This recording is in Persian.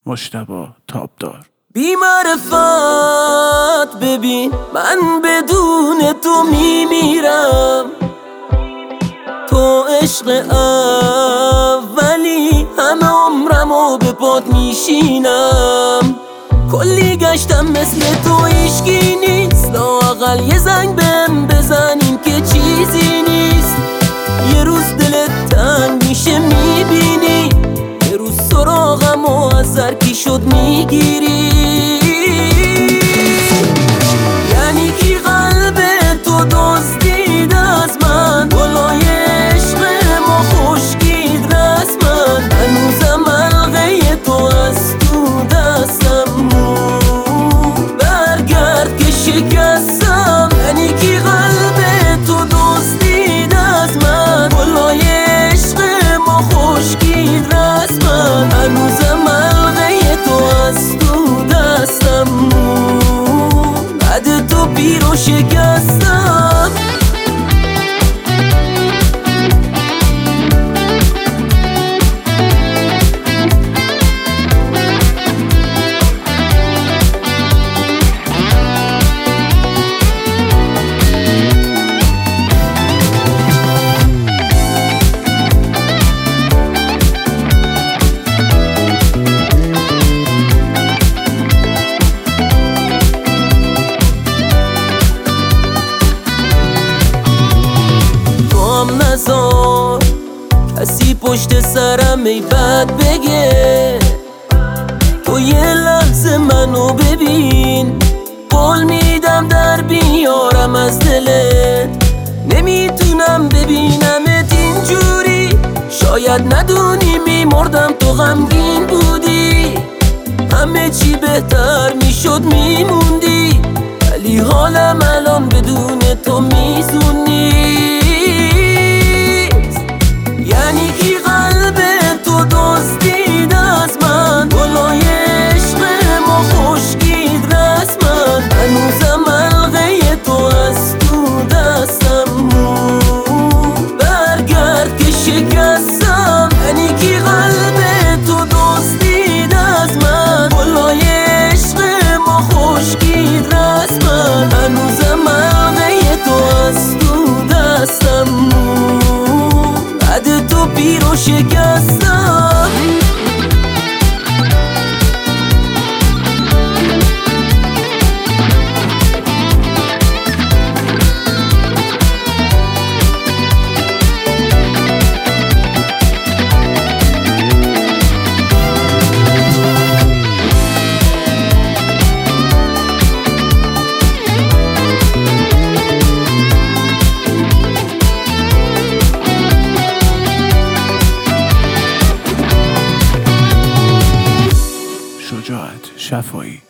مجتبی تابدار. بی معرفت ببین من بدون تو میمیرم، تو عشق اولی همه عمرمو به پات میشینم. کلی گشتم مثل تو هیچکی نیست، لااقل یه زنگ بهم بزنیم که چیزی نیست. یه روز دلت تنگ میشه میبینی، یه روز سراغمو از زرکی شد میگیری. یعنی کی قلب تو دزدید از من، گلای عشق ما خشکید رسما. هنوزم حلقه تو از تو دستم برگرد که شکستم. یعنی کی قلب تو دزدید از من، گلای عشق ما خشکید رسما. هنوزم حلقه تو از تو دستم بعد تو پیر و شکستم. نزار کسی پشت سرم ای بد بگه، تو یه لحظه منو ببین. قول میدم در بیارم از دلت، نمیتونم ببینمت اینجوری. شاید ندونی میمردم تو غمگین بودی، همه چی بهتر میشد میموندی. ولی حالم الان بدون تو میزونی. یعنی کی قلب تو دزدید از من، گلای عشق ما خشکید رسما. هنوزم حلقه تو از تو دستم برگرد که شکستم. یعنی کی قلب تو دزدید از من، گلای عشق ما خشکید رسما. هنوزم حلقه تو از تو دستم بعد تو پیر و شکستم. شجاعت شفایی.